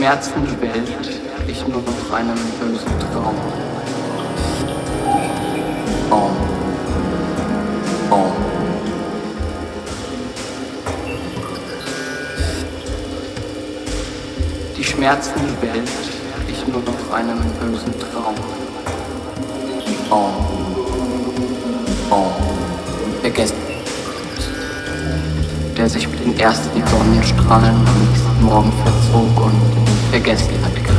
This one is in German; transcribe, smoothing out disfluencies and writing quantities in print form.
Schmerzen die Welt, ich nur noch einen bösen Traum. Traum. Traum. Die Schmerzen die Welt, ich nur noch einen bösen Traum. Traum. Traum. Vergessen. Der sich mit den ersten Sonnenstrahlen am nächsten Morgen verzog und in Vergessenheit geriet.